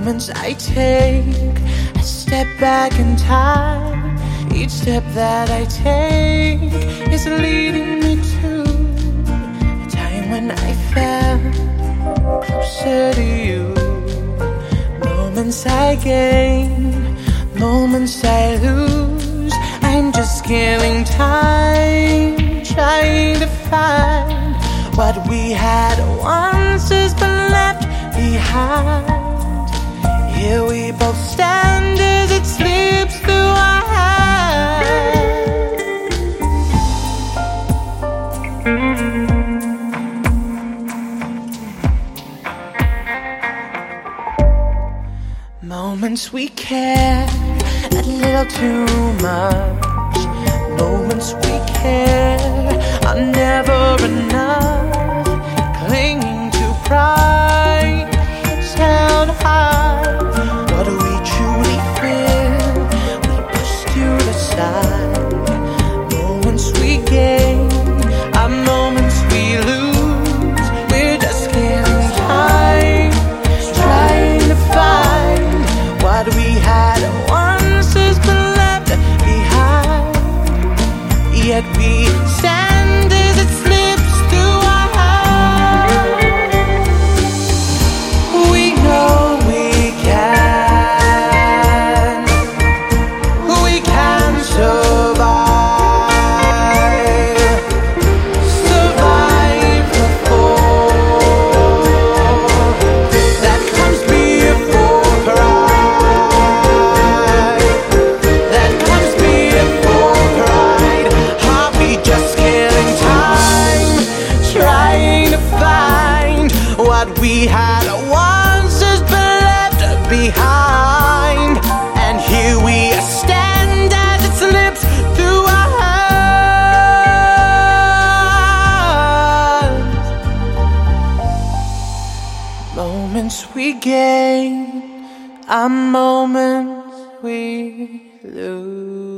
Moments I take, I step back in time. Each step that I take is leading me to a time when I felt closer to you. Moments I gain, moments I lose. I'm just killing time, trying to find what we had once has been left behind. Here we both stand as it slips through our hands. Moments we care a little too much. Moments we care are never enough. Clinging to pride, heads held high. What do we truly feel? We push to the side. Moments we gain are moments we lose. We're just killing time, trying to find what we had once has been left behind. Yet we stand as it slips through our hands. We know we can survive, survive the fall that comes before pride, that comes before pride. Are we just killing time, trying to find what we had once has been left behind? And here we stand as it slips through our hands. Moments we gain are moments we lose.